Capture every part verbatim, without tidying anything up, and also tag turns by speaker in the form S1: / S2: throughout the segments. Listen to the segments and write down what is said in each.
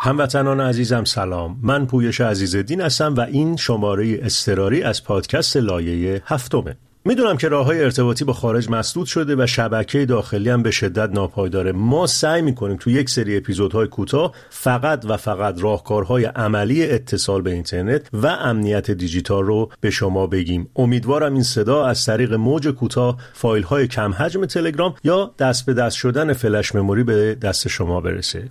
S1: هموطنان عزیزم سلام، من پویش عزیزالدین هستم و این شماره اضطراری از پادکست لایه هفتمه. میدونم که راه‌های ارتباطی با خارج مسدود شده و شبکه داخلی هم به شدت ناپایداره. ما سعی میکنیم تو یک سری اپیزودهای کوتاه فقط و فقط راهکارهای عملی اتصال به اینترنت و امنیت دیجیتال رو به شما بگیم. امیدوارم این صدا از طریق موج کوتاه، فایل‌های کم حجم تلگرام یا دست به دست شدن فلش مموری به دست شما برسه.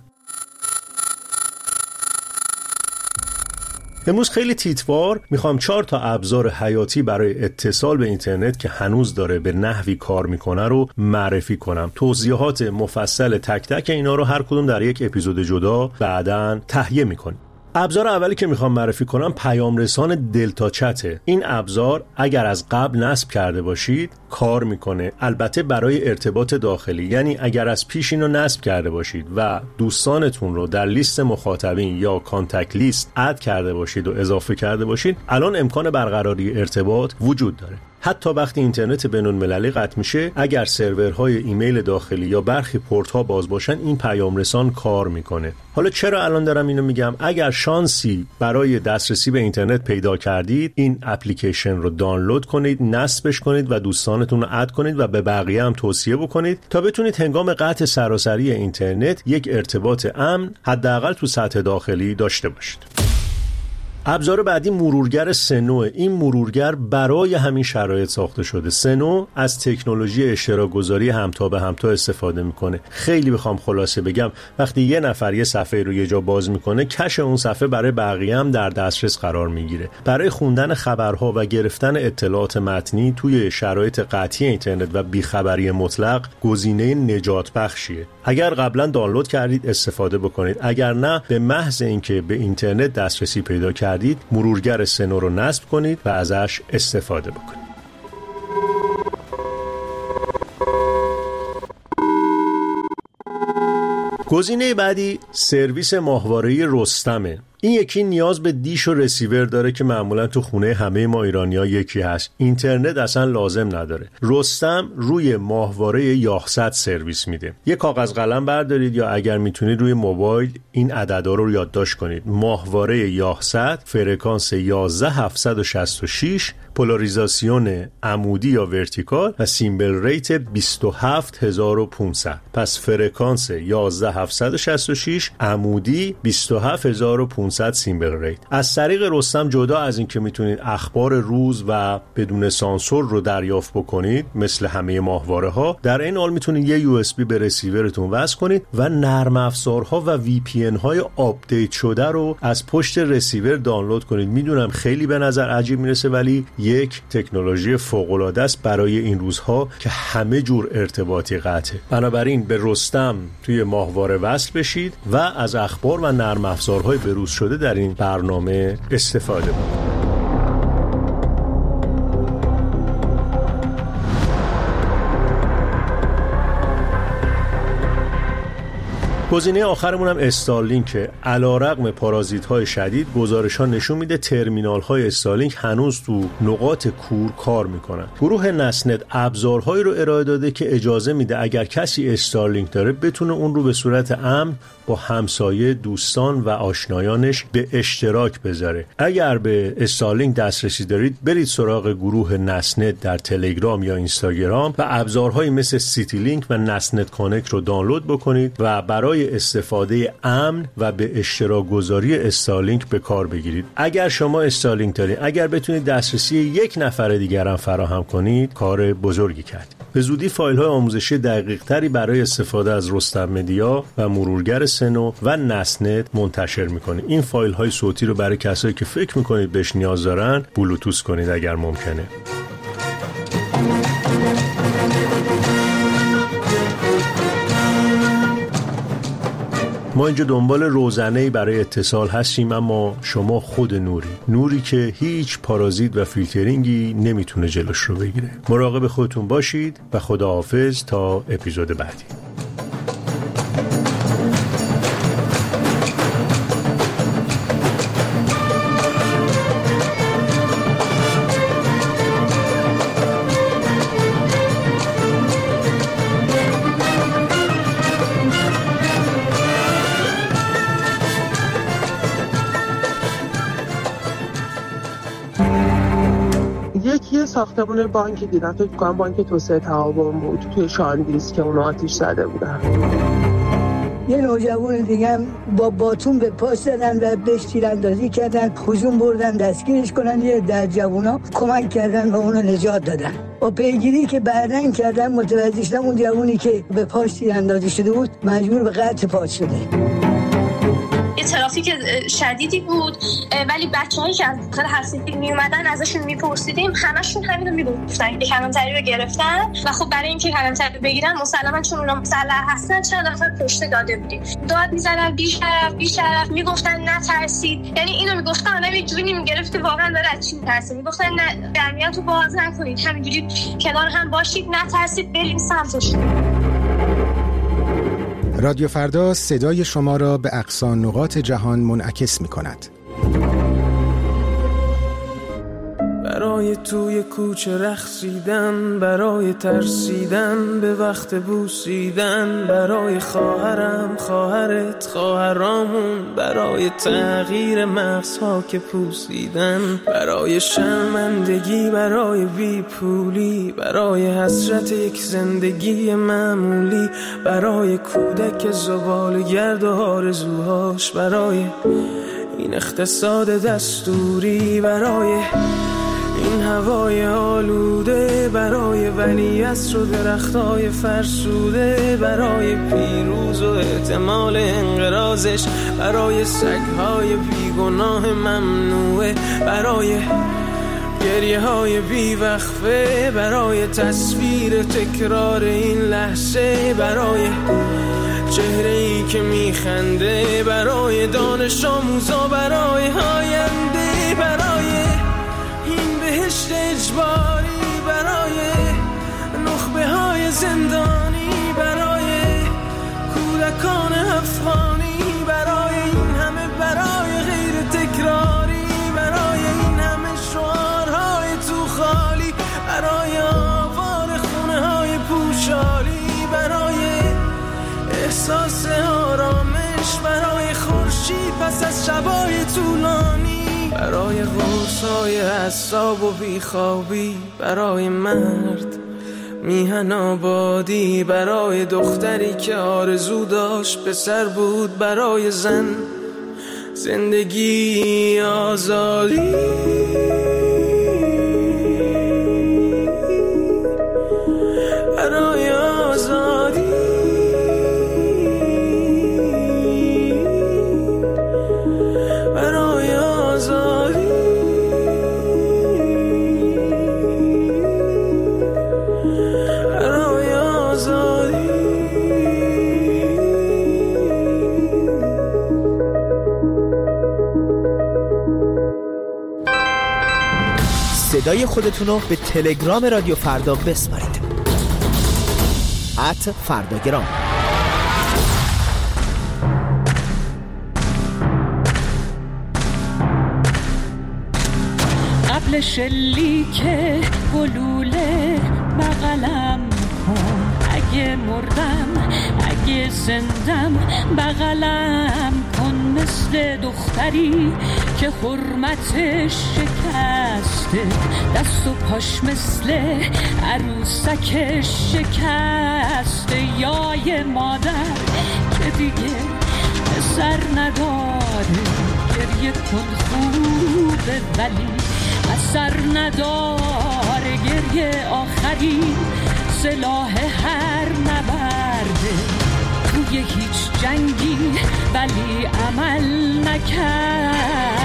S1: امروز خیلی تیتوار میخوام چهار تا ابزار حیاتی برای اتصال به اینترنت که هنوز داره به نحوی کار میکنه رو معرفی کنم. توضیحات مفصل تک تک اینا رو هر کدوم در یک اپیزود جدا بعداً تهیه میکنیم. ابزار اولی که میخوام معرفی کنم پیام رسان دلتا چته. این ابزار اگر از قبل نصب کرده باشید کار میکنه، البته برای ارتباط داخلی. یعنی اگر از پیش اینو نصب کرده باشید و دوستانتون رو در لیست مخاطبین یا کانتکت لیست اد کرده باشید و اضافه کرده باشید، الان امکان برقراری ارتباط وجود داره. حتی وقتی اینترنت بین‌المللی قطع میشه، اگر سرورهای ایمیل داخلی یا برخی پورت‌ها باز باشن، این پیام رسان کار میکنه. حالا چرا الان دارم اینو میگم؟ اگر شانسی برای دسترسی به اینترنت پیدا کردید، این اپلیکیشن رو دانلود کنید، نصبش کنید و دوستانتون رو اد کنید و به بقیه هم توصیه بکنید تا بتونید هنگام قطع سراسری اینترنت یک ارتباط امن حداقل تو سطح داخلی داشته باشید. ابزار بعدی مرورگر سنو. این مرورگر برای همین شرایط ساخته شده. سنو از تکنولوژی اشتراک گذاری همتا به همتا استفاده میکنه. خیلی بخوام خلاصه بگم، وقتی یه نفر یه صفحه رو یه جا باز میکنه، کش اون صفحه برای بقیه هم در دسترس قرار میگیره. برای خوندن خبرها و گرفتن اطلاعات متنی توی شرایط قطعی اینترنت و بیخبری مطلق گزینه نجات بخشیه. اگر قبلا دانلود کردید استفاده بکنید، اگر نه به محض اینکه به اینترنت دسترسی پیدا کردید مرورگر سنو رو نصب کنید و ازش استفاده بکنید. گزینه بعدی سرویس ماهواره‌ای رستمه. این یکی نیاز به دیش و رسیور داره که معمولا تو خونه همه ما ایرانی‌ها یکی هست. اینترنت اصلا لازم نداره. رستم روی ماهواره یاهصد سرویس میده. یه کاغذ قلم بردارید یا اگر میتونید روی موبایل این عددا رو یادداشت کنید. ماهواره یاهصد، فرکانس یازده هزار هفتصد و شصت و شش، پولاریزاسیون عمودی یا ورتیکال و سیمبل ریت بیست و هفت هزار و پانصد. پس فرکانس یازده هزار هفتصد و شصت و شش، عمودی بیست و هفت هزار و پانصد سیمبل ریت. از طریق رستم جدا از این که میتونید اخبار روز و بدون سانسور رو دریافت بکنید مثل همه ماهواره ها، در این حال میتونید یه یو اس بی به رسیورتون وصل کنید و نرم افزارها و وی پی ان های آپدیت شده رو از پشت رسیور دانلود کنید. میدونم خیلی به نظر عجیب میرسه، ولی یک تکنولوژی فوق العاده است برای این روزها که همه جور ارتباطی قطعه. بنابراین به رستم توی ماهواره وصل بشید و از اخبار و نرم افزارهای بروز شده در این برنامه استفاده کنید. گزینه آخرمون هم استارلینک. علیرغم پارازیت‌های شدید، گزارش‌ها نشون میده ترمینال‌های استارلینک هنوز تو نقاط کور کار میکنن. گروه نسنت ابزارهایی رو ارائه داده که اجازه میده اگر کسی استارلینک داره بتونه اون رو به صورت امن با همسایه، دوستان و آشنایانش به اشتراک بذاره. اگر به استارلینک دسترسی دارید، برید سراغ گروه نسنت در تلگرام یا اینستاگرام و ابزارهایی مثل سیتی لینک و نسنت کانکت رو دانلود بکنید و برای استفاده امن و به اشتراک گذاری استارلینک به کار بگیرید. اگر شما استارلینک دارید، اگر بتونید دسترسی یک نفر دیگر هم فراهم کنید، کار بزرگی کرد. به زودی فایل‌های آموزشی دقیق‌تری برای استفاده از رستم مدیا و مرورگر سنو و نسنت منتشر می‌کنید. این فایل‌های صوتی رو برای کسایی که فکر می‌کنید بهش نیاز دارن بلوتوث کنید اگر ممکنه. ما اینجا دنبال روزنه‌ای برای اتصال هستیم، اما شما خود نوری نوری که هیچ پارازیت و فیلترینگی نمیتونه جلوش رو بگیره. مراقب خودتون باشید و خداحافظ تا اپیزود بعدی.
S2: یکی ساختمون بانکی دیدم، فکر کنم بانک توسعه تعاون بود توی شاندیز که اونو آتیش زده بودن.
S3: یه نوجوان دیگه هم با باتون به پاش زدن و بهش تیراندازی کردن، هجوم بردن دستگیرش کنن. یه در جوونا کمک کردن و اونو نجات دادن. با پیگیری که بعدن کردن متوجه شدن اون جوونی که به پاش تیراندازی شده بود مجبور به قطع پا شده.
S4: یه ترافیک شدیدی بود، ولی بچه‌هایی که از داخل هرسیتی می اومدن ازشون میپرسیدیم، همشون همین رو میگفتن که کلانتری رو گرفتن و خب برای اینکه کلانتری بگیرن مسلما چون اونا مسلح هستن چند نفر کشته داده بودیم. داد میزدن بی‌شرف بی‌شرف، میگفتن نترسید. یعنی اینو میگفتن آدم یه جوری میگرفت واقعا داره از چی میترسه. میگفتن نه درمیانتو باز نکنید، همینجوری کنار هم باشید، نترسید، بریم سمتش.
S5: رادیو فردا صدای شما را به اقصا نقاط جهان منعکس می کند.
S6: برای توی کوچه رقصیدن، برای ترسیدن به وقت بوسیدن، برای خواهرم خواهرت خواهرامون، برای تغییر مغزها که پوسیدن، برای شرمندگی، برای بیپولی، برای حسرت یک زندگی معمولی، برای کودک زباله‌گرد و آرزوهاش، برای این اقتصاد دستوری، برای این هوای آلوده، برای ولیعصر و درختای فرسوده، برای پیروز و احتمال انقراضش، برای سگهای بیگناه ممنوعه، برای گریه های بیوقفه، برای تصویر تکرار این لحظه، برای چهره‌ای که میخنده، برای دانش آموزا، برای آینده، برای این بهشت اجباری، برای نخبه های زندانی، برای کودکان افغانی، برای این همه برای غیر تکراری، برای این همه شعارهای تو خالی، برای آوار خونه های پوشالی، برای احساس آرامش، برای خورشید پس از شبای طولانی، برای غرصای اعصاب و بیخوابی، برای مرد میهن آبادی، برای دختری که آرزو داشت پسر بود، برای زن زندگی آزادی، برای آزادی، برای آزادی، برای آزادی.
S7: صدای خودتون رو به تلگرام رادیو فردا بسپارید. ات فرداگرام.
S8: قبل شلیک گلوله بغلم کن، اگه مردم اگه زندم بغلم کن، مثل دختری که حرمتش شکسته، دست و پاش مثل عروسکش شکسته، یا یه مادر که دیگه پسر نداره، گریه کن خوبه ولی اثر نداره، گریه آخری سلاح هر نبرده، توی هیچ جنگی ولی عمل نکرده.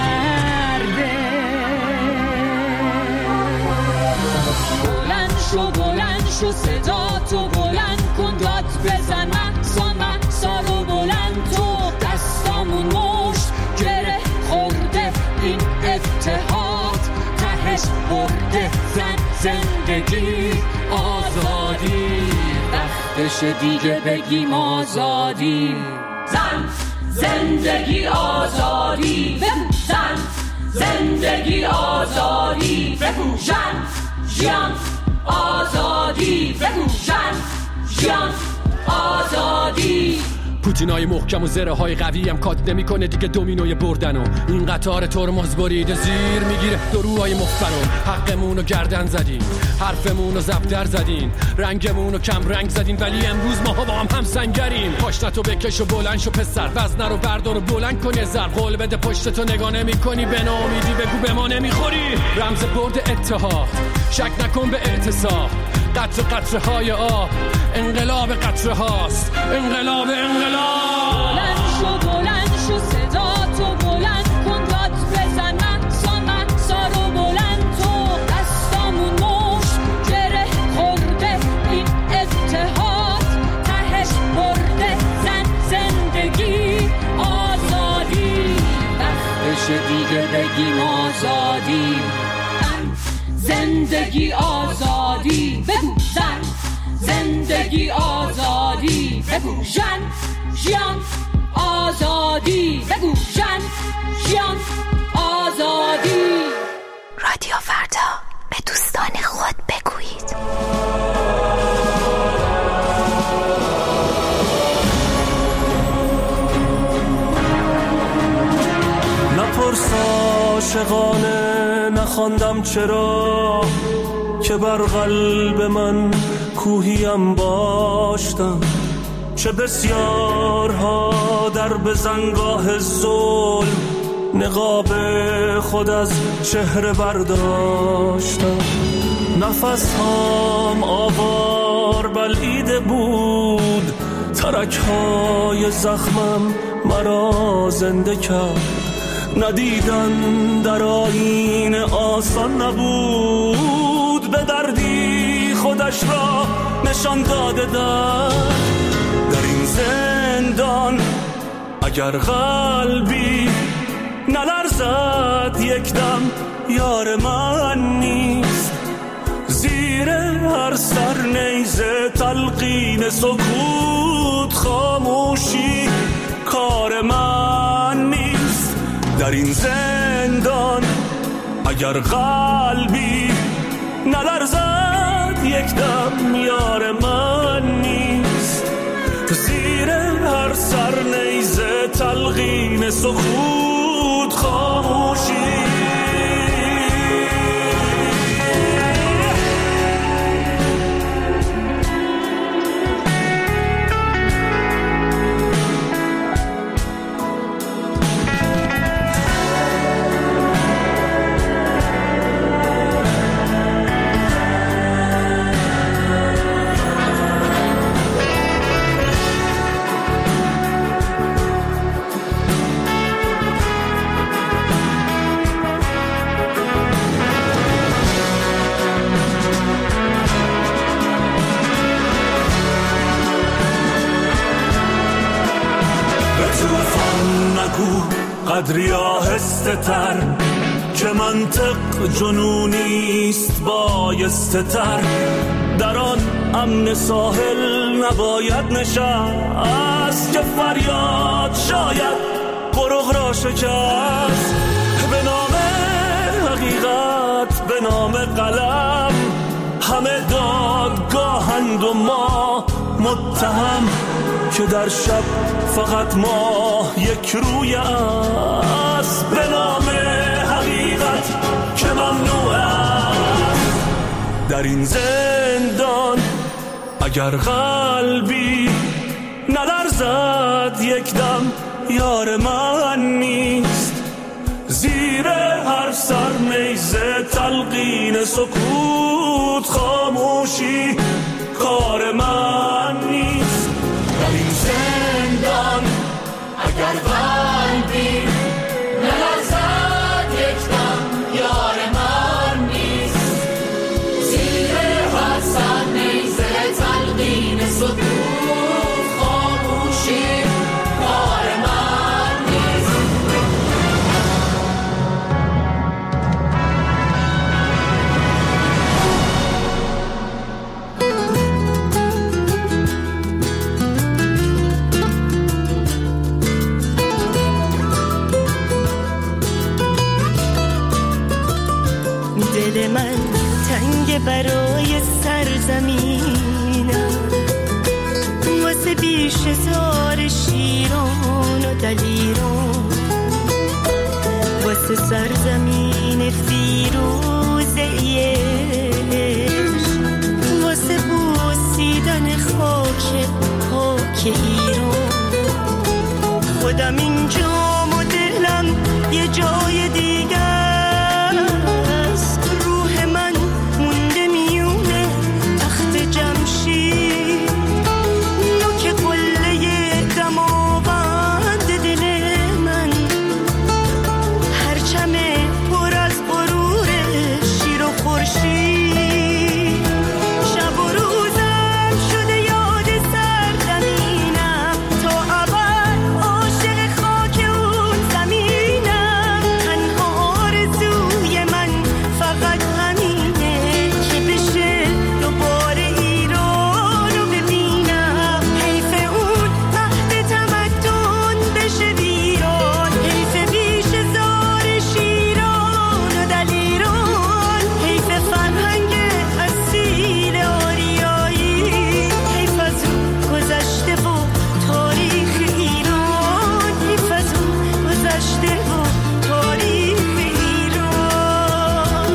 S8: بلند شو بلند شو صدا تو بلند کن، داد بزن مقصا مقصا رو بلند تو، دستامون مشت گره خورده این اتحاد، تهش برده زن زندگی آزادی، وقتش دیگه بگیم آزادی، زن زندگی آزادی، زن زندگی آزادی، ژن ژیان آزادی، ژن ژیان آزادی،
S9: پوتینای محکم و زره های قوی هم کات نمیکنه دیگه دومینوی بردنو. این قطار ترمز برید زیر میگیره دروهای مفرو. حقمونو گردن زدین، حرفمونو زبدر زدین، رنگمونو کم رنگ زدین، ولی امروز ماها با هم هم سنگریم. پاشنتو بکش و بلند شو پسر، وزنه رو بردار و بلند کن یه ذر. قول بده پشتتو نگاه نمی‌کنی، به ناامیدی بگو به ما نمیخوری. رمز برد اتحاد، شک نکن به اعتصاب. قطر قطره های آب، انقلاب قطره هاست، انقلاب انقلاب.
S8: بلند شو بلند شو صدا تو بلند کن، داد بزن مقصان مقصا رو بلند تو. دستامون مش گره خورده این اتحاد، تهش برده زن زندگی آزادی. وقتش دیگه بگیم آزادی، زندگی آزادی. بگو زن زندگی آزادی. بگو ژن ژیان آزادی. بگو ژن ژیان آزادی.
S10: رادیو فردا، به دوستان خود بگویید.
S6: نپرس عاشقانه نخواندم چرا، که بر قلب من کوهیم باشتم. چه بسیارها در بزنگاه ظلم نقاب خود از چهره برداشتم. نفس هم آوار بلعیده بود، ترک های زخمم مرا زنده کرد. ندیدن در آیین آسان نبود، به دردی خودش را نشان داده در در این زندان. اگر قلبی نلرزد یک دم، یار من نیست. زیر هر سر نیزه تلقین سکوت، خاموشی کار من نیست. در این زندان اگر قلبی نلرزد یک دم، یار من نیست. زیر هر سر نیزه تلقین سکوت، خاموشی. قدری آهسته تر، که منطق جنونیست بایسته تر. در آن امن ساحل نباید نشست، که فریاد شاید قرق را شکست. به نام حقیقت، به نام قلم، همه دادگاهند و ما متهم. که در شب فقط ماه یک روی است، به نام حقیقت که ممنوع است. در این زندان اگر قلبی نلرزد یک دم، یار من نیست. زیر هر سر نیزه تلقین سکوت، خاموشی کار من نیست. در این زندان اگر قلبی نلرزد یک دم، یار من نیست. زیر هر سر نیزه تلقین سکوت، خاموشی کار من نیست.
S11: دل من تنگ برای سرزمینم، واسه واسه بیش زار شیران و دلیران، واسه سرزمین فیروزه عشق، واسه بوسیدن خاک پاک ایران. خودم اینجام و دلم یه جای دیگه است، روح من مونده میونه تخت جمشید، نوک قله دماوند دل من، هرچم پر از غرور شیر و خورشید. شب و روزم شده یاد سرزمینم، تا ابد عاشق خاک اون زمینم. تنها آرزوی من فقط همینه که بشه دوباره ایران رو ببینم. حیف اون تحت تمدن بشه ویران، حیف بیش زار شیران و دلیران، حیف فرهنگ اصیل آریایی، حیف از اون گذشته و تاریخ ایران، حیف از اون گذشته و تاریخ ایران.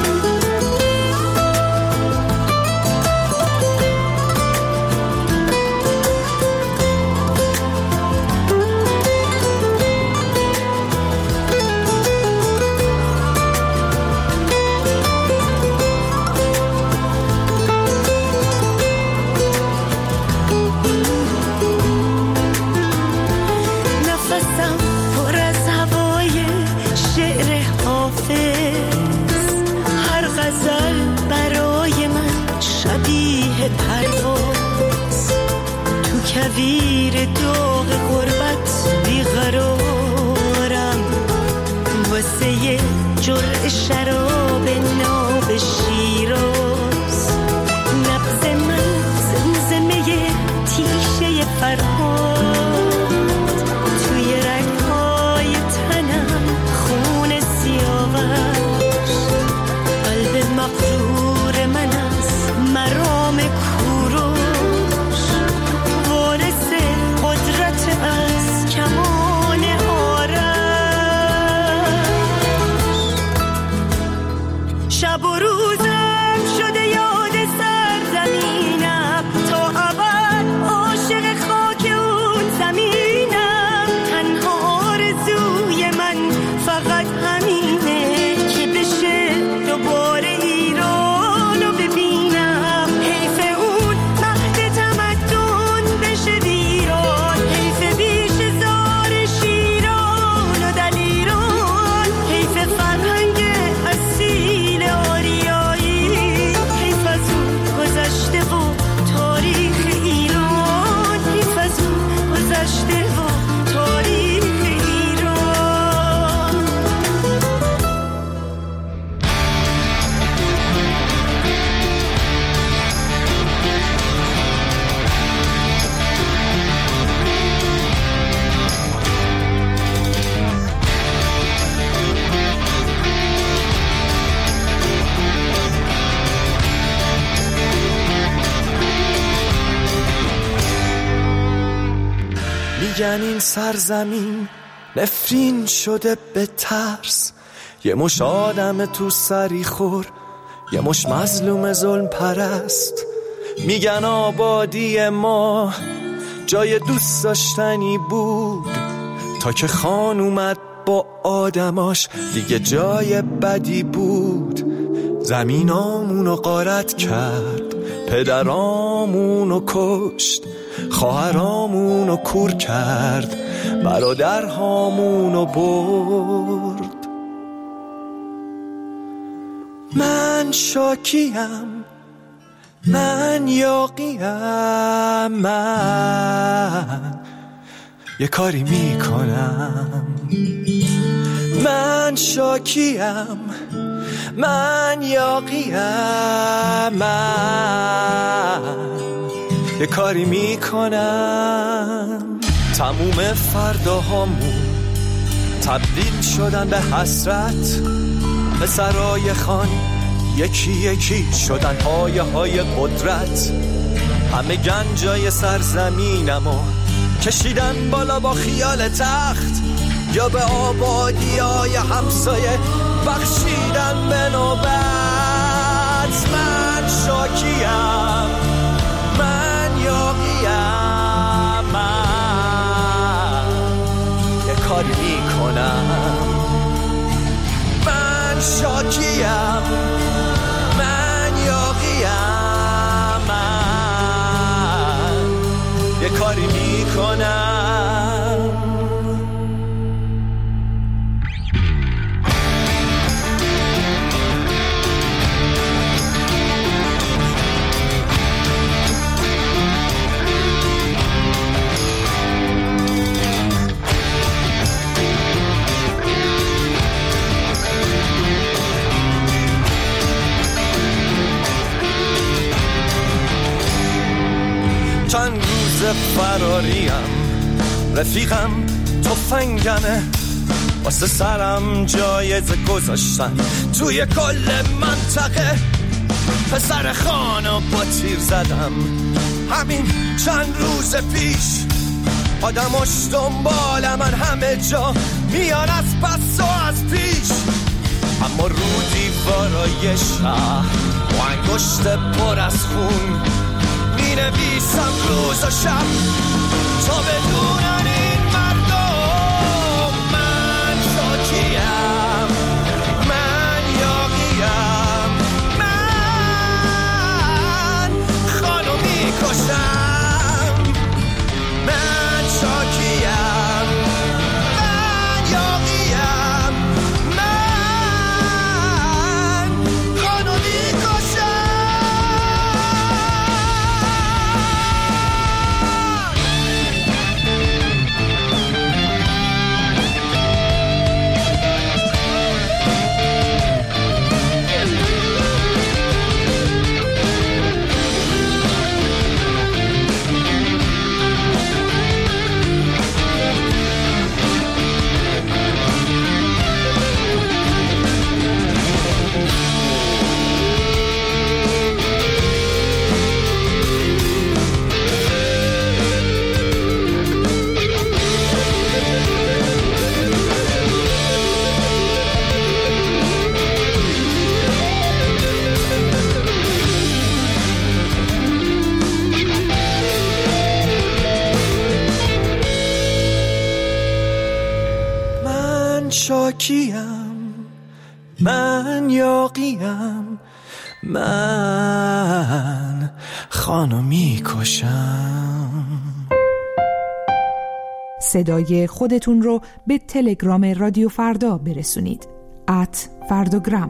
S11: نفسم پر از هوای شعر حافظ، هر غزل برای من شبیه پرواز، تو کویر داغ غربت بیقرارم، واسه یه جرعه شراب ناب شیراز. نبض من زمزمه تیشه فرهاد، توی رگ‌های تنم خون سیاوش، قلب مغرور من از مرام کوروش، وارث قدرت از کمان آرش. شب و روزم شده یاد سرزمینم، تا ابد عاشق خاک اون زمینم. تنها آرزوی من فقط همینه که بشه دوباره ایران رو ببینم. حیف اون تحت تمدن بشه ویران، حیف بیش زار شیران و دلیران، حیف فرهنگ اصیل آریایی، حیف از اون گذشته و تاریخ ایران، حیف از اون گذشته و تاریخ ایران.
S12: میگن این سرزمین نفرین شده به ترس، یه مش آدم تو سری خور، یه مش مظلوم ظلم پرست. میگن آبادی ما جای دوست داشتنی بود، تا که خان اومد با آدماش دیگه جای بدی بود. زمینامونو غارت کرد، پدرامونو کشت، خواهرامونو کور کرد، برادرهامونو برد. من شاکیم، من یاقیم، من یه کاری میکنم. من شاکیم، من یاقیم، من یه کاری میکنم. تموم فرداهامون تبدیل شدن به حسرت، پسرای خان یکی یکی شدن پایه های قدرت. همه گنجای سرزمینمو کشیدن بالا با خیال تخت، یا به آبادی های همسایه بخشیدن به نوبت. من شاکیم، من یاقیم، من یه کاری میکنم. من شاکیم، من یاقیم، من یه کاری میکنم. چند روز فراریم، رفیقم تفنگمه، واسه سرم جایزه گذاشتن توی کل منطقه. پسر خانو با تیر زدم همین چند روز پیش، آدماش دنبال من همه جا میان از پس و از پیش. اما رو دیوارای شهر با انگشت پر از خون می نویسم روز و شب تا بدونن این مردم. من شاکیم، من یاقیم، من خانو می کشم. من شاکیم، من یاقیم، من خانو می کشم. شاکیم، من یاقیم، من خانو میکشم.
S13: صدای خودتون رو به تلگرام رادیو فردا برسونید. ات فرداگرام.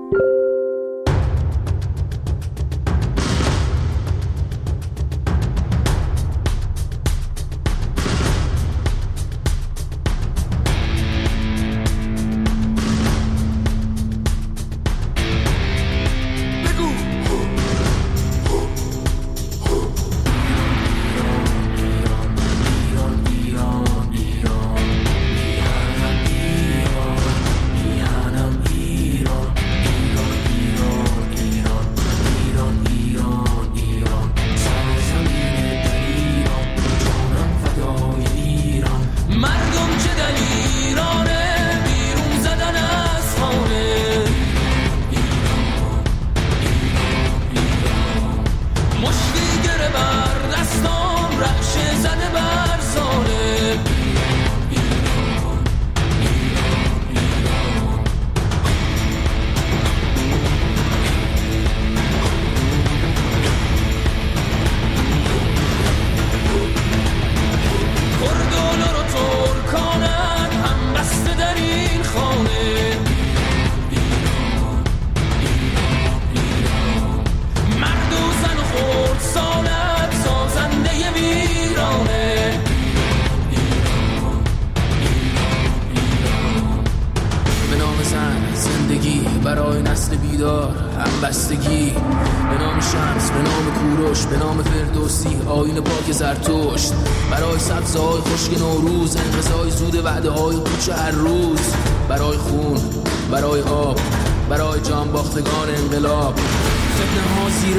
S14: برای نسل بیدار همبستگی، به نام شمس، به نام کوروش، به نام فردوسی، آیین پاک زرتشت، برای سبزهای خشک نوروز، انقضای زود وعده های پوچ هر روز، برای خون، برای آب، برای جان باختگان انقلاب، فتنه ها زیر امامه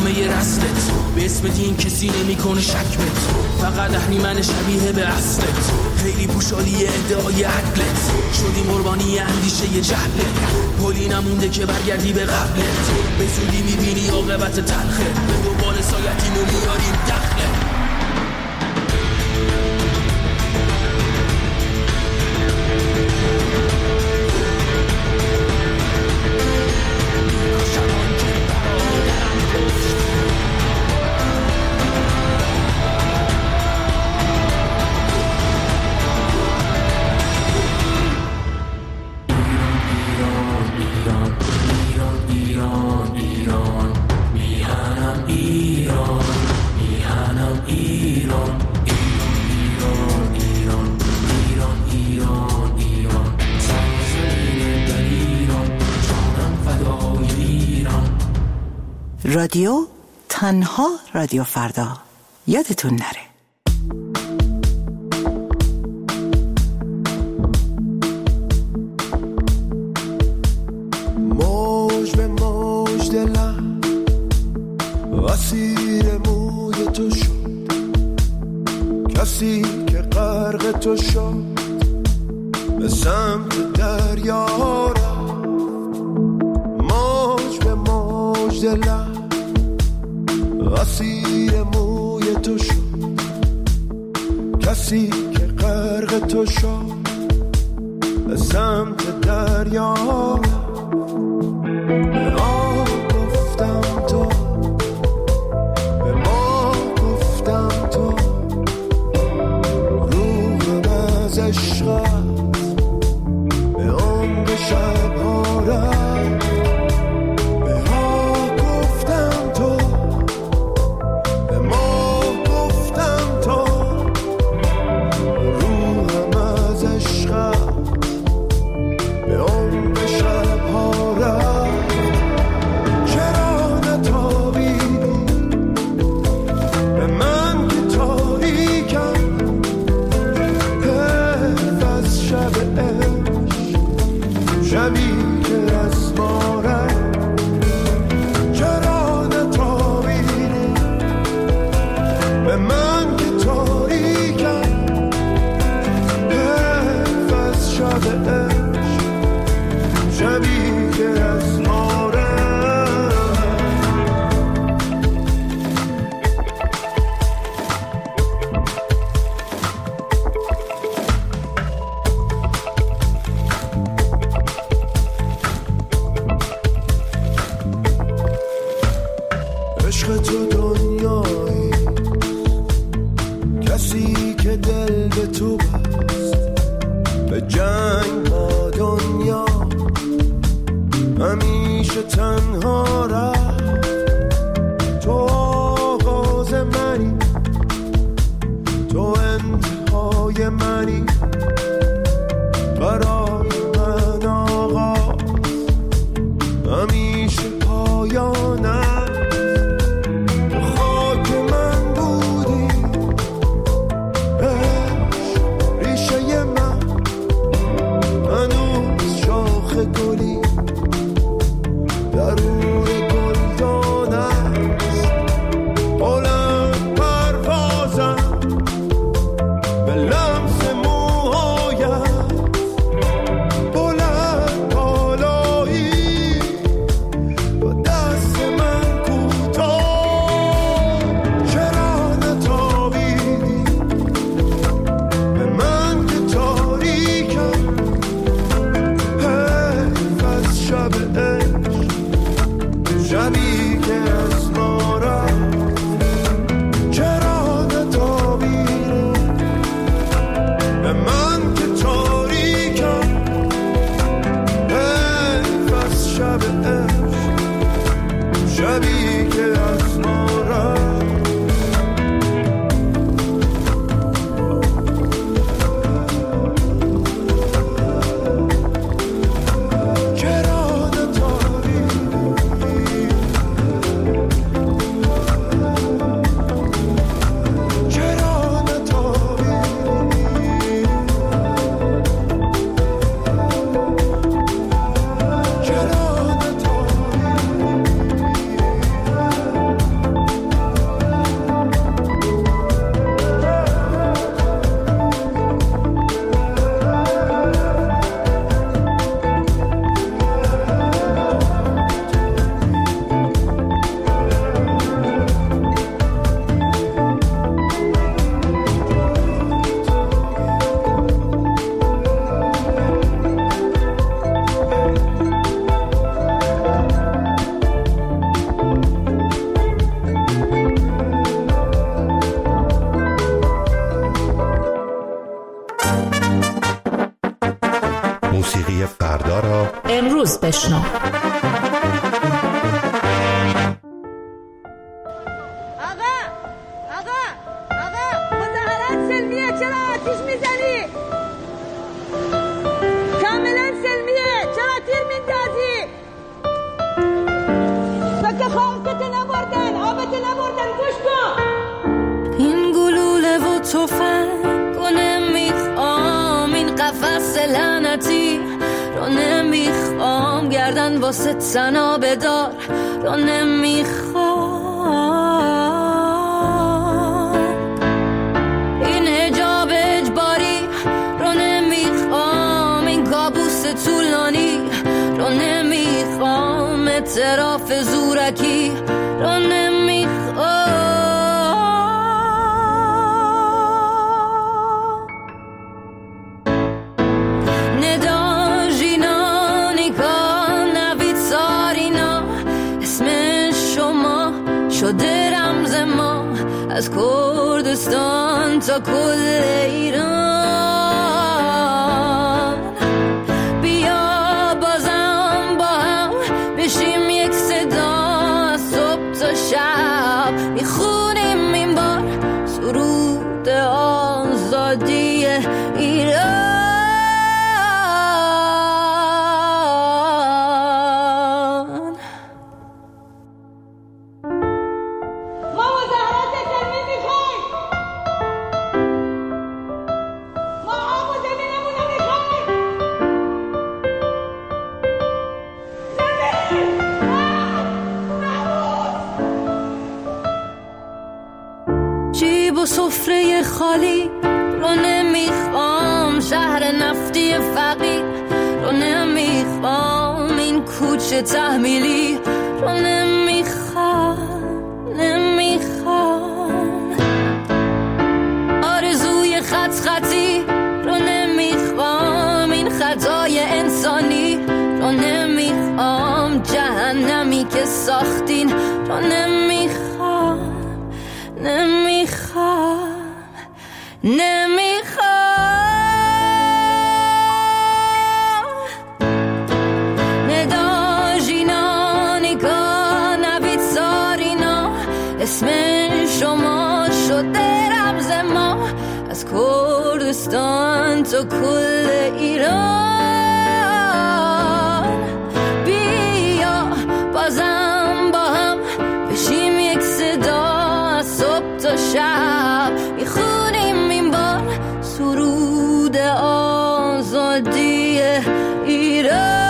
S14: همه رستت، به اسم دین کسی نمیکنه شک بت، فقط اهریمن شبیه به اصلت، خیلی پوشالی ادعای عدلت، شدی قربانی اندیشه جهلت، پلی نمونده که برگردی به قبلت، به زودی میبینی عاقبت تلخه، به دنبال سایتیم و میاریم دخله.
S15: رادیو تنها رادیو فردا، یادتون نره.
S16: موج به موج دلم اسیر موی تو شد، کسی که غرق تو شد به سمت دریا رفت. موج به موج دلم اسیر موی تو شد، کسی که غرق تو شد به سمت دریا. به آن گفتم تو، به ما گفتم تو، روحم از عشقت به عمق شبها رفت. به ها گفتم تو، به ما گفتم تو، روحم از عشقت به عمق شبها رفت. چرا نتابیدی به من که تاریکم، حیف از شب عشق، شبی که از ما رفت. چرا نتابیدی به من که تاریکم، حیف از شب عشق، شبی که از ما رفت. عشق تو دنیایی، کسی که دل به تو بست، به جنگ با دنیا همیشه تنها رفت. تو آغاز منی، تو انتهای منی، برای من آغاز همیشه پایانم. تو خاک من بودی، عشق ریشه من، هنوز شاخ گلی در روی گلدان است. بلند پروازم به لمس موهایت، بلند بالایی با دست من کوتاه. چرا نتابیدی به من که تاریکم، حیف از شب عشق، شبی که از ما رفت. چرا نتابیدی به من که تاریکم، حیف از شب عشق، شبی که از ما رفت. چرا نتابیدی
S17: کردن واسه تنها بدار رو نمیخوام، این حجاب اجباری رو نمیخوام، این کابوس طولانی رو نمیخوام، اعتراف زورکی رو نمیخوام. شده رمز ما از کردستان تا کل ایران. بیا بازم با هم بشیم یک صدا، از صبح تا شب میخونیم این بار سرود آزادی ایران. جیب و سفره خالی رو نمیخوام، شهر نفتی فقیر رو نمیخوام، این کوچه تحمیلی رو نمیخوام نمیخوام، آرزوی خط خطی رو نمیخوام، این خطای انسانی رو نمیخوام، جهنمی که ساختین رو نمیخوام نمیخوام نمیخوام. ندا جینا نگاه نوید سارینا، اسم شما شده رمز ما از کردستان تا کل ایران. بیا بازم با هم بشیم یک صدا، صبح تا شب میخونیم این بار سرود آزادی ایران.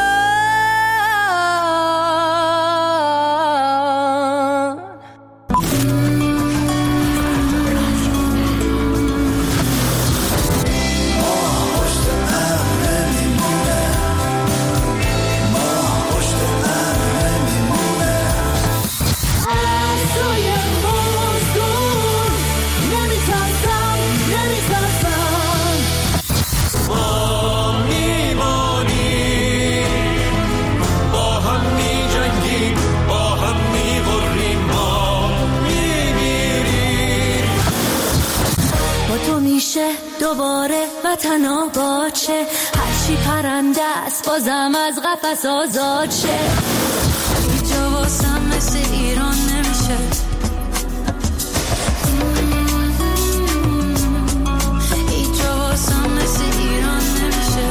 S11: دوباره وطن آباد شه، هرچی پرنده است بازم از قفس آزاد شه. هیچ جا واسم مثل ایران نمیشه، هیچ جا واسم مثل ایران نمیشه.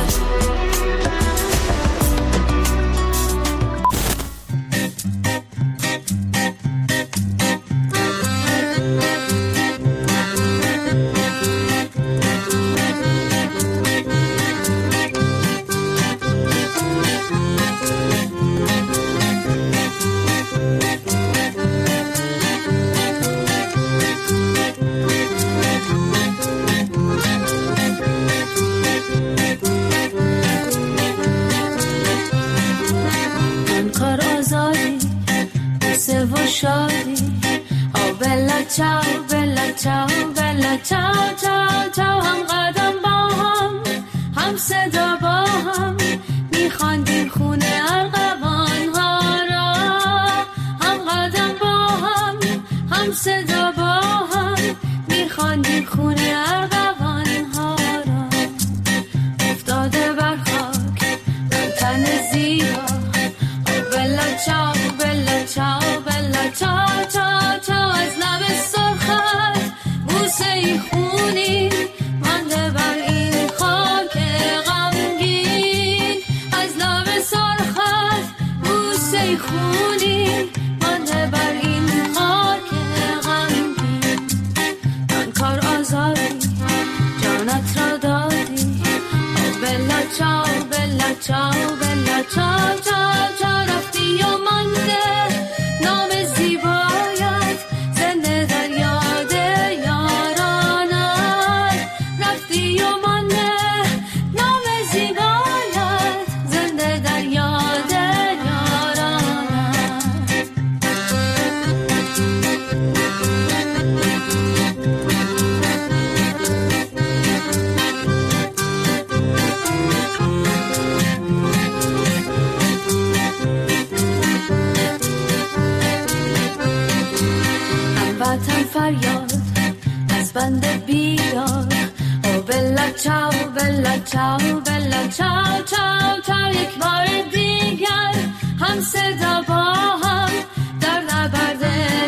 S11: شادی او بلا چاو بلا چاو بلا چاو چاو چاو، هم قدم با هم هم صدا با هم میخواندیم خونه ارغوان ها را، هم قدم با هم هم صدا با هم میخواندیم خونه ارغوان ها را. افتاده بر خاک من تن زیبا او بلا چاو بلا چاو چا چا چا، از لب سرخت بوسه ای خونی مانده بر این خاک غمگین، از لب سرخت بوسه ای خونی مانده بر این خاک غمگین. وطن فریاد از بند بیدار. او بلا چاو بلا چاو بلا چاو چاو چاو یک بار دیگر هم صدا با هم در نبرد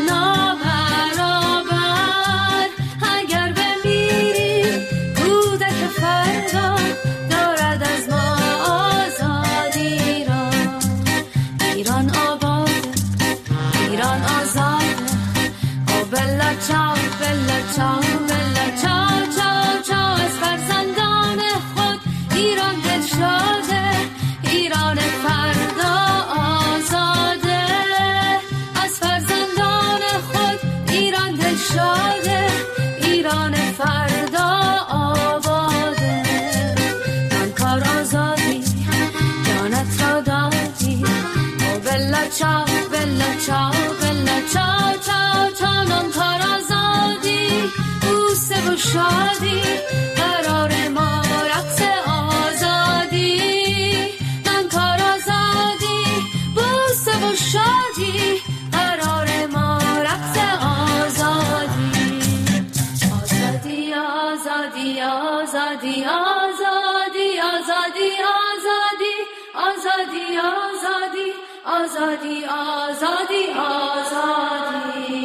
S11: نابرابر. اگر بمیریم کودک فردا دارد از ما آزادی را. ایران آباد ایران آزاد. او بلا چاو بلا چاو بلا چاو چاو چاو از فرزندان خود ایران دل شاده. ایران فردا آزاده از فرزندان خود ایران دل شاده. ایران فردا آباده. من کار آزادی جانت را دادی. او بلا چاو بلا چاو بلا چاو چاو چاو نان کار آزادی بوسه و شادی قرار ما رقص آزادی. من کار آزادی بوسه و شادی قرار ما رقص آزادی. آزادی آزادی آزادی آزادی آزادی آزادی آزادی آزادی آزادی آزادی آزادی.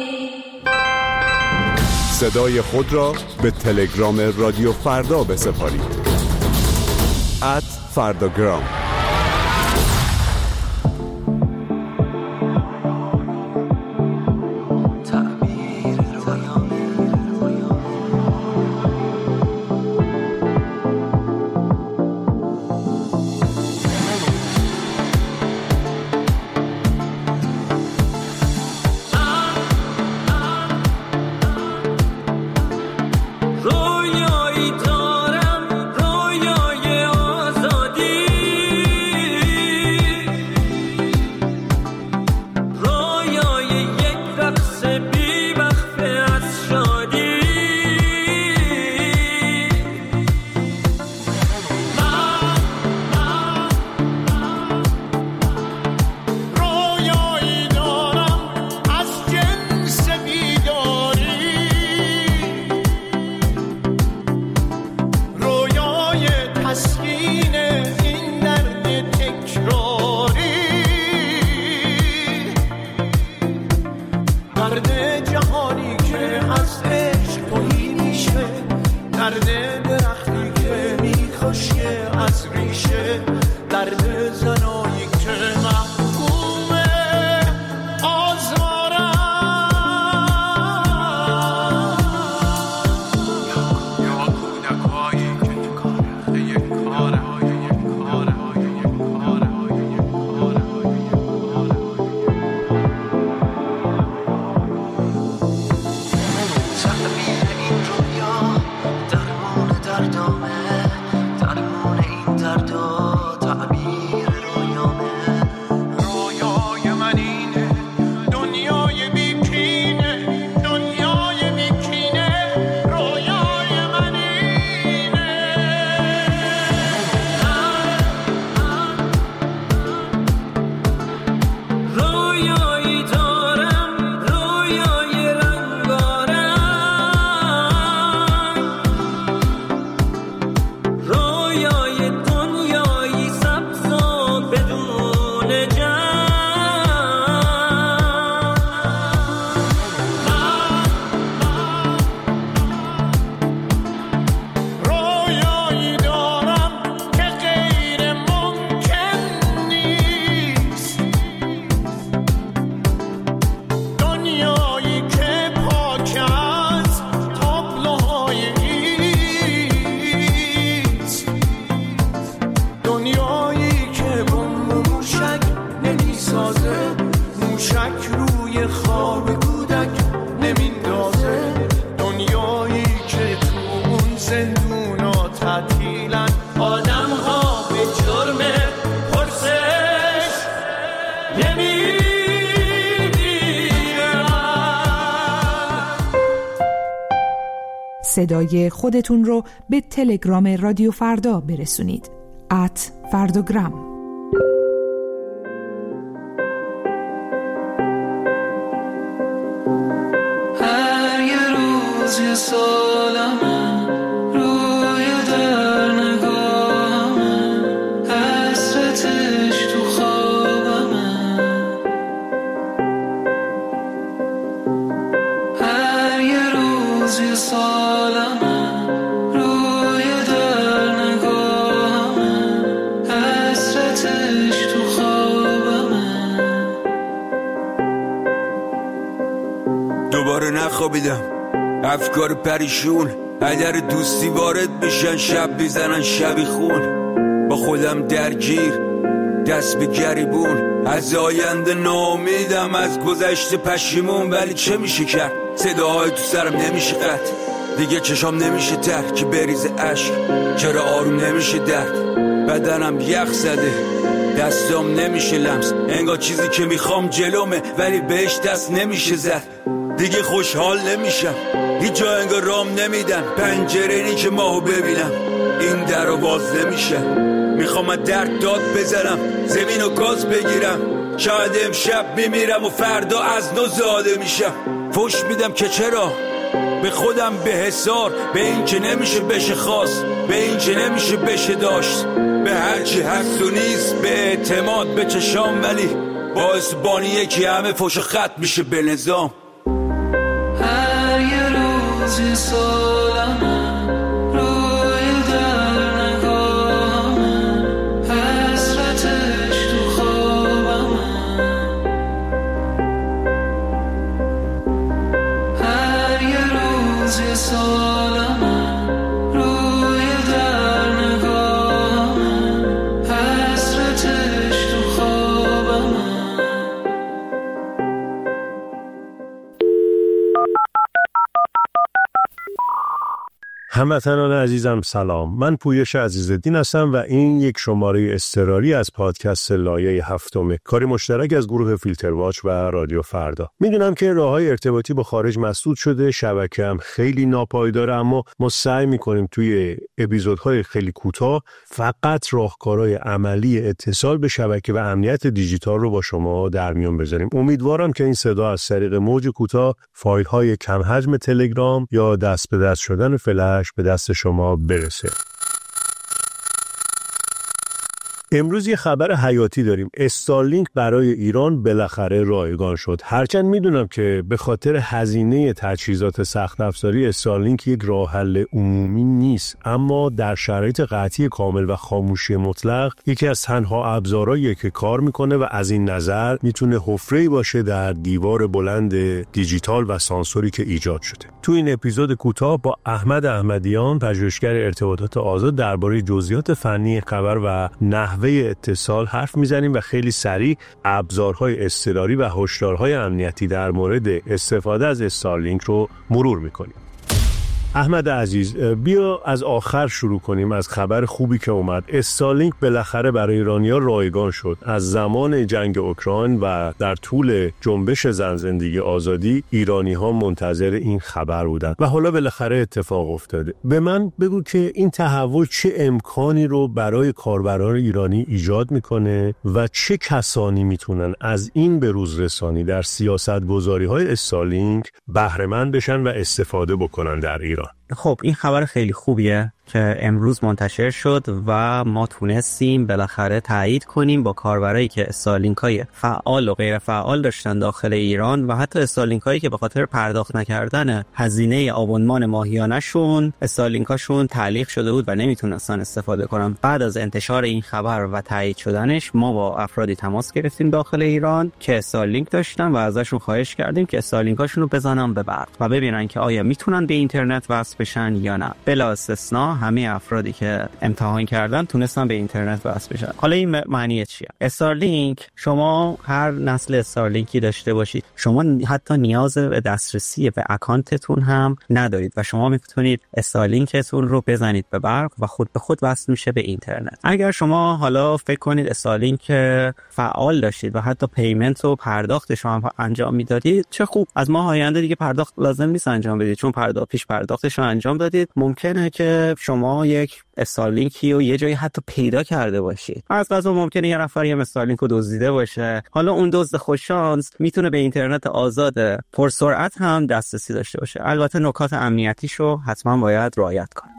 S18: صدای خود را به تلگرام رادیو فردا بسپارید. ات فرداگرام.
S6: رویایی دارم رویای آزادی.
S13: صدای خودتون رو به تلگرام رادیو فردا برسونید. ات فرداگرام.
S6: هر روز یه سالمه روی در نگاهمه حسرتش تو خوابمه هر یه روز یه سالمه روی در نگاهمه حسرتش تو خوابمه
S19: دوباره نخوابیدم افکار پریشون هدر دوستی وارد میشن شب بیزنن شبی خون با خودم درگیر دست به گریبون از آینده ناامیدم از گذشته پشیمون ولی چه میشه کرد صداهای تو سرم نمیشه قطع دیگه چشام نمیشه تر که بریز عشق چرا آروم نمیشه درد بدنم یخ زده دستام نمیشه لمس انگار چیزی که میخوام جلومه ولی بهش دست نمیشه زد دیگه خوشحال نمیشم هیچ جا انگار رام نمیدن پنجره نی که ماهو ببینم این در رو باز نمیشه میخوام از درد داد بزنم زمین و گاز بگیرم شاید امشب میمیرم و فردا از نو زاده میشم فوش میدم که چرا به خودم به حسار به این که نمیشه بشه خواست به این که نمیشه بشه داشت به هرچی هست و نیست به اعتماد به چشام ولی باعث بانیه که همه فوش خط میشه به نظام
S6: هر یه روز یه سالمه روی در نگاهمه حسرتش تو خوابمه هر یه روز یه سالمه روی در نگاهمه حسرتش تو خوابمه
S1: هموطنان عزیزم سلام، من پویش عزیزالدین هستم و این یک شماره اضطراری از پادکست لایه هفتم، کاری مشترک از گروه فیلتر واچ و رادیو فردا. میدونم که راههای ارتباطی با خارج مسدود شده، شبکه هم خیلی ناپایداره، اما ما سعی میکنیم توی اپیزودهای خیلی کوتاه فقط راهکارهای عملی اتصال به شبکه و امنیت دیجیتال رو با شما در میون بذاریم. امیدوارم که این صدا از طریق موج کوتاه، فایل‌های کم حجم تلگرام یا دست به دست شدن فلش به دست شما برسه. امروز یه خبر حیاتی داریم. استارلینک برای ایران بالاخره رایگان شد. هرچند میدونم که به خاطر هزینه تجهیزات سخت افزاری استارلینک یک راه حل عمومی نیست، اما در شرایط قطعی کامل و خاموشی مطلق یکی از تنها ابزارهاییه که کار میکنه و از این نظر میتونه حفره‌ای باشه در دیوار بلند دیجیتال و سانسوری که ایجاد شده. تو این اپیزود کوتاه با احمد احمدیان، پژوهشگر ارتباطات آزاد، درباره جزئیات فنی خبر و نحوه اتصال حرف میزنیم و خیلی سریع ابزارهای اضطراری و هشدارهای امنیتی در مورد استفاده از استارلینک رو مرور میکنیم. احمد عزیز، بیا از آخر شروع کنیم، از خبر خوبی که اومد. استارلینک بالاخره برای ایرانی‌ها رایگان شد. از زمان جنگ اوکراین و در طول جنبش زن زندگی آزادی ایرانی‌ها منتظر این خبر بودند و حالا بالاخره اتفاق افتاده. به من بگو که این تحول چه امکانی رو برای کاربران ایرانی ایجاد میکنه و چه کسانی میتونن از این بروز رسانی در سیاست‌گذاری‌های استارلینک بهره مند بشن و استفاده بکنن در ایران.
S20: خب این خبر خیلی خوبیه که امروز منتشر شد و ما تونستیم بالاخره تایید کنیم با کاربرایی که استارلینک‌های فعال و غیر فعال داشتن داخل ایران و حتی استارلینک‌هایی که به خاطر پرداخت نکردن هزینه آبونمان ماهیانه‌شون استارلینک‌هاشون تعلیق شده بود و نمیتونستن استفاده کنن. بعد از انتشار این خبر و تایید شدنش ما با افرادی تماس گرفتیم داخل ایران که استارلینک داشتن و ازشون خواهش کردیم که استارلینک‌هاشون رو بزنن به برق و ببینن که آیا میتونن به اینترنت وصل بشن یا نه. بلا استثنا همه افرادی که امتحان کردن تونستن به اینترنت وصل بشن. حالا این معنی چیه؟ استارلینک، شما هر نسل استارلینکی داشته باشید، شما حتی نیاز به دسترسی به اکانتتون هم ندارید و شما میتونید استارلینکتون رو بزنید به برق و خود به خود وصل میشه به اینترنت. اگر شما حالا فکر کنید استارلینک فعال داشتید و حتی پیمنت و پرداخت شما هم انجام میدادید، چه خوب. از ماه آینده دیگه پرداخت لازم نیست انجام بدید چون پرداخت پیش پرداختش رو انجام دادید. ممکنه که شما یک استارلینکی و یه جایی حتی پیدا کرده باشید. از قضا ممکنه یه نفر یه استارلینک رو دزدیده باشه. حالا اون دزد خوششانس میتونه به اینترنت آزاد پرسرعت هم دسترسی داشته باشه. البته نکات امنیتیشو حتما باید رعایت کنه.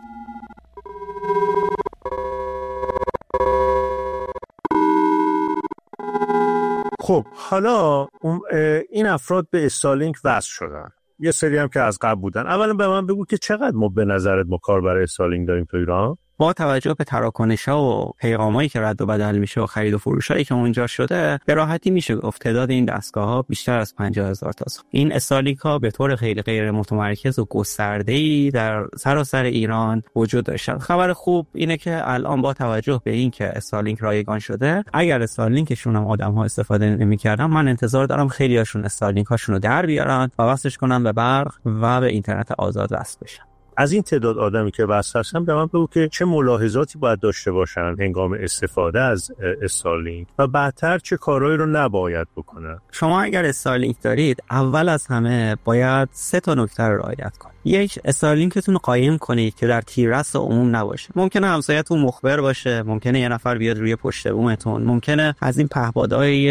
S1: خب حالا این افراد به استارلینک وصل شدن، یه سری هم که از قبل بودن. اولا به من بگو که چقدر ما به نظرت ما کار برای استارلینک داریم تو ایران؟
S20: با توجه به تراکنش‌ها و پیغامایی که رد و بدل میشه و خرید و فروشایی که اونجا شده، به راحتی میشه گفت تعداد این دستگاه‌ها بیشتر از پنجاه هزار تاست. این استارلینک‌ها به طور خیلی غیر متمرکز و گسترده‌ای در سراسر ایران وجود داشتن. خبر خوب اینه که الان با توجه به این که استارلینک رایگان شده، اگر استارلینکشون هم آدم‌ها استفاده نمی‌کردن، من انتظار دارم خیلی‌هاشون استارلینک‌هاشون رو در بیارن و وصلش کنن به برق و به اینترنت آزاد وصل بشن.
S1: از این تعداد آدمی که وصل هستن به من بگو که چه ملاحظاتی باید داشته باشن هنگام استفاده از استارلینک و بعدتر چه کارهایی رو نباید بکنن.
S20: شما اگر استارلینک دارید، اول از همه باید سه تا نکته رو رعایت کنید. یک، استارلینکتون رو قایم کنید که در تیررس عموم نباشه. ممکنه همسایه‌تون مخبر باشه، ممکنه یه نفر بیاد روی پشت بومتون، ممکنه از این پهپادهای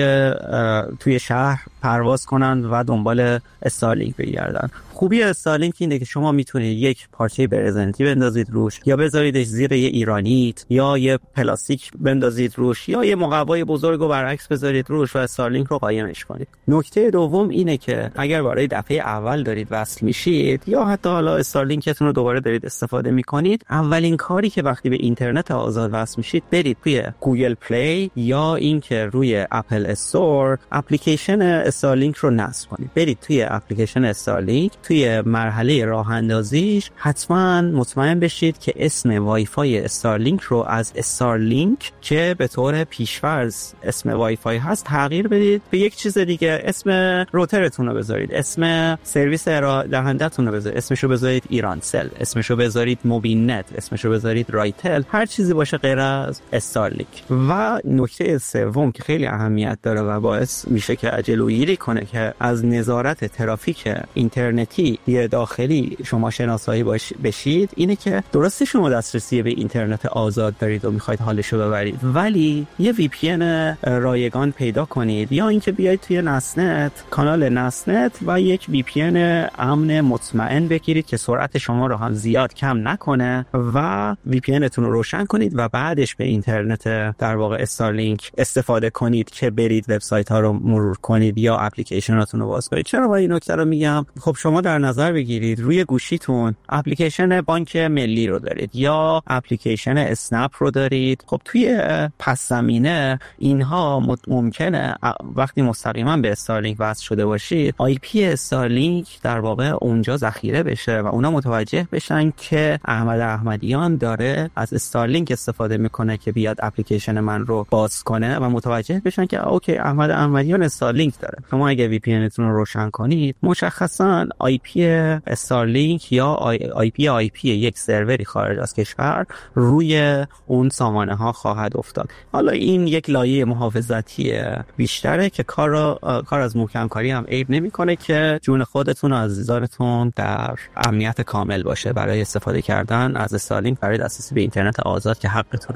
S20: توی شهر پرواز کنن و دنبال استارلینک بگردن. خوبی استارلینک اینه که شما میتونید یک پارچه برزنتی بندازید روش، یا بذاریدش زیر یه ایرانیت، یا یه پلاستیک بندازید روش، یا یه مقوای بزرگ و برعکس بذارید روش و استارلینک رو قایمش کنید. نکته دوم اینه که اگر برای دفعه اول دارید وصل میشید یا حتی حالا استارلینکتون رو دوباره دارید استفاده میکنید، اولین کاری که وقتی به اینترنت آزاد وصل میشید، برید توی گوگل پلی یا اینکه روی اپل استور اپلیکیشن استارلینک رو نصب کنید. برید توی اپلیکیشن استارلینک، توی مرحله راه اندازیش حتما مطمئن بشید که اسم وای فای استارلینک رو از استارلینک که به طور پیش‌فرض اسم وای فای هست تغییر بدید به یک چیز دیگه. اسم روترتون رو بذارید، اسم سرویس ارائه دهنده‌تون رو بذارید، اسمشو بذارید ایرانسل، اسمشو بذارید موبین نت، اسمشو بذارید رایتل، هر چیزی باشه غیر از استارلینک. و نکته سوم که خیلی اهمیت داره و باعث میشه که جلوگیری کنه که از نظارت ترافیک اینترنتی یه داخلی شما شناسایی باش بشید، اینه که درسته شما دسترسی به اینترنت آزاد دارید و میخواید حالشو ببرید، ولی یه وی پی ان رایگان پیدا کنید، یا اینکه بیاید توی نسنت، کانال نسنت و یک وی پی ان امن مطمئن بگیرید که سرعت شما رو هم زیاد کم نکنه و وی پی انتون رو روشن کنید و بعدش به اینترنت در واقع استارلینک استفاده کنید که برید وبسایت ها رو مرور کنید یا اپلیکیشناتون رو باز کنید. چرا با این نکته رو میگم؟ خب شما در نظر بگیرید روی گوشیتون اپلیکیشن بانک ملی رو دارید یا اپلیکیشن اسنپ رو دارید. خب توی پس زمینه اینها ممکنه وقتی مستقیما به استارلینک وصل شده باشید، آی پی استارلینک در واقع اونجا ذخیره بشه و اونا متوجه بشن که احمد احمدیان داره از استارلینک استفاده میکنه که بیاد اپلیکیشن من رو باز کنه و متوجه بشن که اوکی احمد احمدیان استارلینک داره. شما اگه وی پی انتون رو روشن کنید، مشخصا آی پی استارلینک یا آی پی آی پی یک سروری خارج از کشور روی اون سامانه ها خواهد افتاد. حالا این یک لایه محافظتی بیشتره که کار را کار از محکم کاری هم عیب نمیکنه که جون خودتون و عزیزانتون در امنیت کامل باشه برای استفاده کردن از استارلینک برای دسترسی به اینترنت آزاد که حقتونه.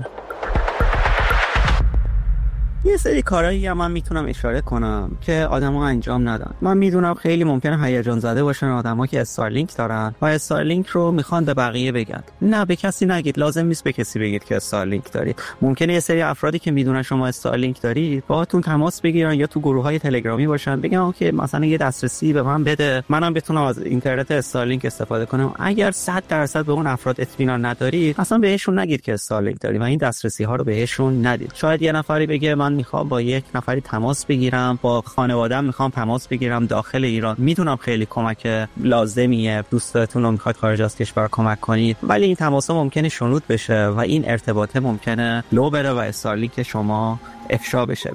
S20: یه سری کارهایی هم من میتونم اشاره کنم که آدما انجام ندن. من میدونم خیلی ممکنه هیجان زده باشن آدما که استارلینک دارن و استارلینک رو میخوان به بقیه بگن. نه، به کسی نگید، لازم نیست به کسی بگید که استارلینک دارید. ممکنه یه سری افرادی که میدونن شما استارلینک دارید باهاتون تماس بگیرن یا تو گروه‌های تلگرامی باشن، بگن اوکی مثلا یه دسترسی به من بده، منم بتونم از اینترنت استارلینک استفاده کنم. اگر صد درصد به اون افراد اطمینان ندارید، اصلا بهشون نگید که استارلینک دارید و این دسترسی ها رو بهشون ندید. شاید یه نفری بگه من میخوام با یک نفری تماس بگیرم، با خانواده‌ام میخوام تماس بگیرم داخل ایران. میدونم خیلی کمک لازمیه، دوستاتون رو میخواید خارج از کشور کمک کنید، ولی این تماسا ممکنه شنود بشه و این ارتباطه ممکنه لو بره و استارلینک شما افشا بشه.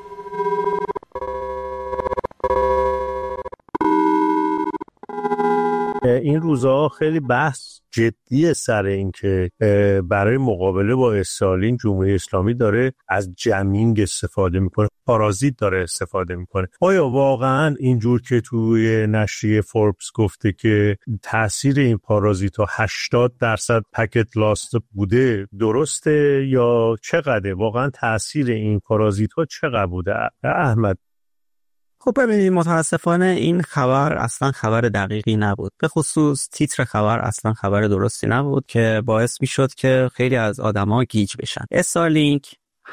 S1: این روزها خیلی بحث جدیه سر این که برای مقابله با استالینگ جمهوری اسلامی داره از جمینگ استفاده میکنه، پارازیت داره استفاده میکنه. آیا واقعا اینجور که توی نشریه فوربس گفته که تاثیر این پارازیت ها هشتاد درصد پکت لاست بوده درسته یا چقدره؟ واقعا تاثیر این پارازیت ها چقدر بوده احمد؟
S20: خب ببینید، متاسفانه این خبر اصلا خبر دقیقی نبود، به خصوص تیتر خبر اصلا خبر درستی نبود که باعث میشد که خیلی از آدما گیج بشن. استارلینک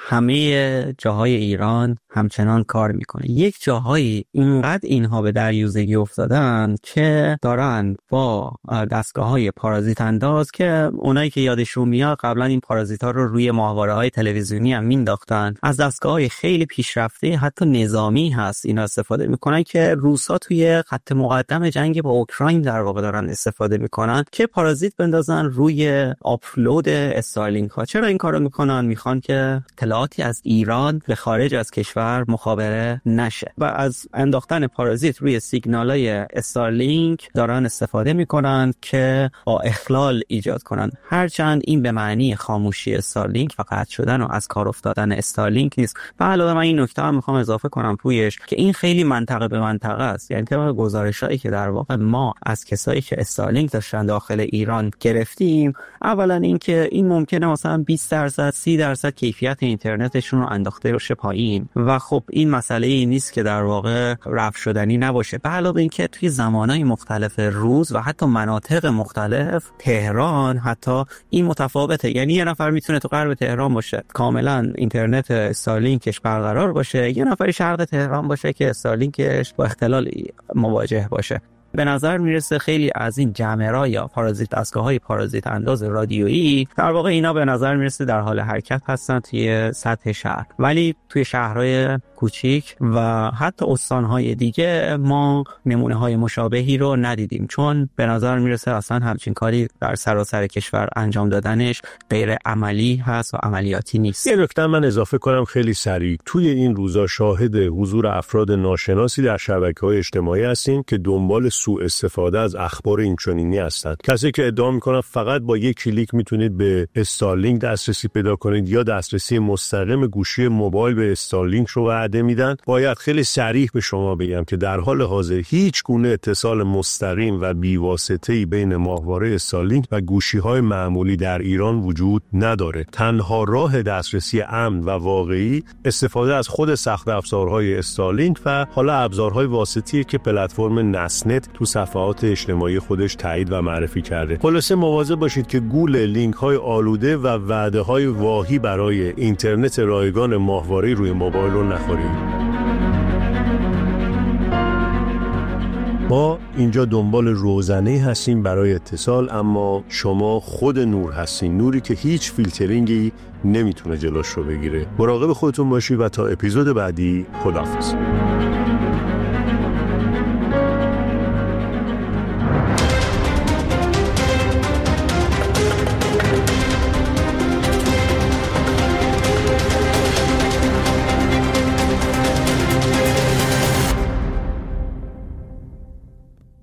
S20: همه جاهای ایران همچنان کار میکنه. یک جاهایی اینقدر اینها به دریوزگی افتادن که دارن با دستگاه‌های پارازیت انداز که اونایی که یادشون میاد قبلا این پارازیت‌ها رو روی ماهواره‌های تلویزیونی هم مینداختن. از دستگاه‌های خیلی پیشرفته حتی نظامی هست اینا استفاده میکنن که روسا توی خط مقدم جنگ با اوکراین در واقع دارن استفاده میکنن که پارازیت بندازن روی آپلود استارلینک ها. چرا این کارو میکنن؟ میخوان که اطلاعاتی از ایران به خارج از کشور مخابره نشه و از انداختن پارازیت روی سیگنالای استارلینک دارن استفاده میکنن که با اخلال ایجاد کنن. هرچند این به معنی خاموشی استارلینک و قطع شدن و از کار افتادن استارلینک نیست. و علاوه من این نکته هم میخوام اضافه کنم تویش که این خیلی منطقه به منطقه است. یعنی طبق گزارشایی که در واقع ما از کسایی که استارلینک داشتن داخل ایران گرفتیم، اولا اینکه این ممکنه مثلا بیست درصد سی درصد کیفیت اینترنتشون رو انداخته باشه پایین و خب این مسئله ای نیست که در واقع رفع شدنی نباشه. به علاوه اینکه توی زمانهای مختلف روز و حتی مناطق مختلف تهران حتی این متفاوته. یعنی یه نفر میتونه تو غرب تهران باشه کاملا اینترنت استارلینکش برقرار باشه، یه نفر شرق تهران باشه که استارلینکش با اختلال مواجه باشه. به نظر میرسه خیلی از این جمرا یا پارازیت دستگاه‌های پارازیت انداز رادیویی در واقع اینا به نظر میرسه در حال حرکت هستن توی سطح شهر، ولی توی شهرهای کوچیک و حتی استانهای دیگه ما نمونه‌های مشابهی رو ندیدیم، چون به نظر میرسه اصلا همچین کاری در سراسر کشور انجام دادنش غیر عملی هست و عملیاتی نیست.
S1: یه نکته من اضافه کنم خیلی سریع. توی این روزا شاهد حضور افراد ناشناسی در شبکه‌های اجتماعی هستیم که دنبال سوء استفاده از اخبار اینچنینی هستند. کسی که ادعا میکنن فقط با یک کلیک میتونید به استارلینک دسترسی پیدا کنید یا دسترسی مستقیم گوشی موبایل به استارلینک رو وعده میدن، باید خیلی صریح به شما بگم که در حال حاضر هیچ گونه اتصال مستقیم و بیواسطه‌ای بین ماهواره استارلینک و گوشی‌های معمولی در ایران وجود نداره. تنها راه دسترسی امن و واقعی استفاده از خود سخت افزارهای استارلینک و حالا ابزارهای واسطی که پلتفرم نسنت تو صفحات اجتماعی خودش تایید و معرفی کرده. خلاصه مواظب باشید که گول لینک‌های آلوده و وعده‌های واهی برای اینترنت رایگان ماهواره روی موبایل رو نخورید. ما اینجا دنبال روزنه‌ای هستیم برای اتصال، اما شما خود نور هستین، نوری که هیچ فیلترینگی نمیتونه جلوش رو بگیره. مراقب خودتون باشید و تا اپیزود بعدی خداحافظ.